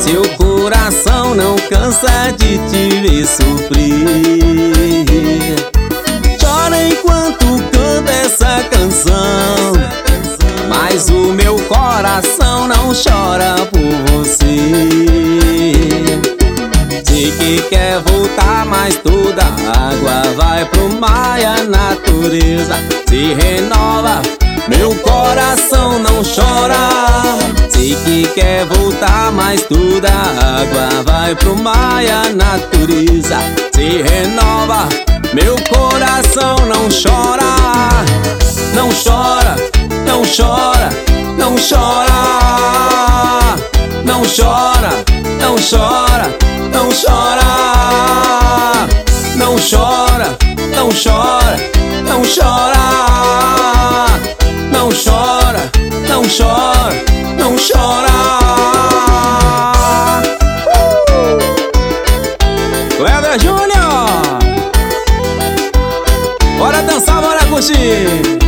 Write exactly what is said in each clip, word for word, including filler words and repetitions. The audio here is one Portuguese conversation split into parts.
Seu coração não cansa de te ver sofrer. Chora enquanto canta essa canção, mas o meu coração não chora por você. Sei que quer voltar, mas toda água vai pro mar e a natureza se renova. Meu coração não chora. Sei que quer voltar, mas toda água vai pro mar e a natureza se renova. Meu coração não chora. Não chora, não chora, não chora. Não chora, não chora, não chora. Não chora, não chora, não chora. Não chora, não chora, não chora. Cleber Júnior, bora dançar, bora curtir.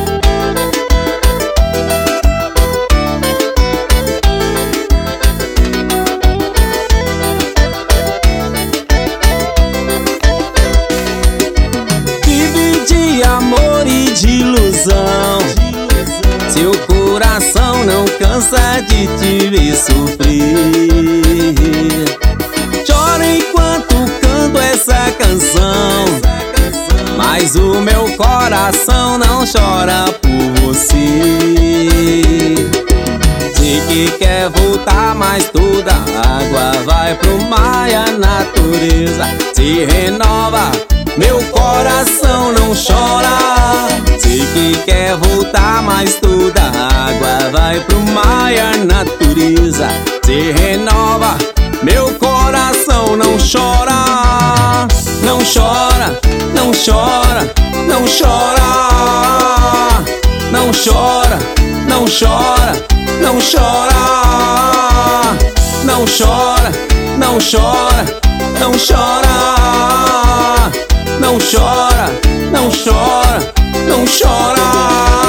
Vive de amor e de ilusão. Seu coração não cansa de te ver sofrer. Choro enquanto canto essa canção, mas o meu coração não chora por você. Sei que quer voltar, mas toda água vai pro mar e a natureza se renova. Meu coração não chora. Sei que quer voltar, mas toda água vai pro mar e a natureza se renova. Meu coração não chora. Não chora, não chora, não chora. Não chora, não chora, não chora. Não chora, não chora, não chora. Não chora, não chora, não chora.